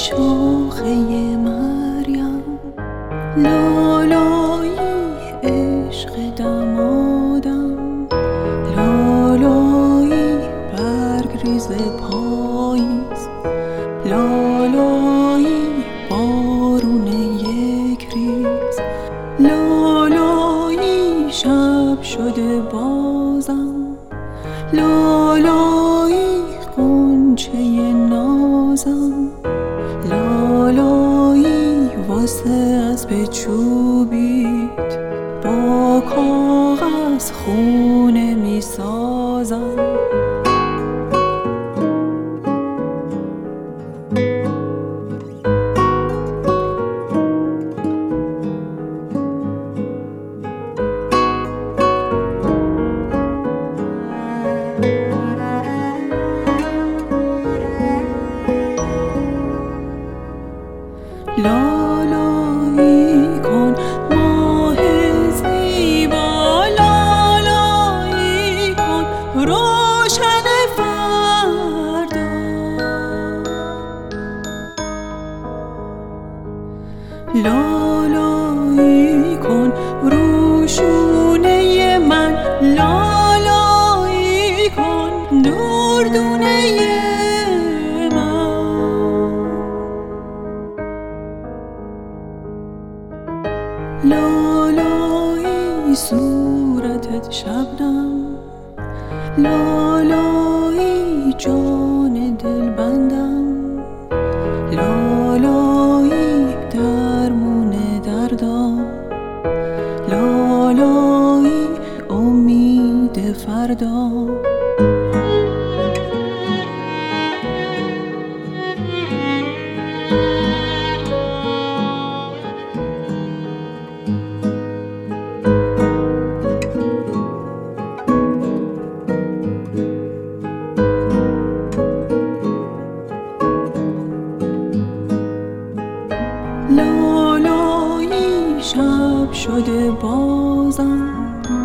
شاخه مریم، لالایی عشق دمادم، لالایی برگ ریز پاییز، لالایی بارون یک ریز، لالایی شب شده بازم، لالایی غنچه نازم، لالایی واسه اسب چوبیت با کاغذ خونه می سازم. لالایی کن ماه زیبا، لالایی کن روشن فردا، لالایی کن روشونه من، لالایی کن دردونه لالایی صورتت شبنم، لالایی جان دلبندم، لالایی درمون دردم، لالایی امید فردا. لالایی شب شده بازم،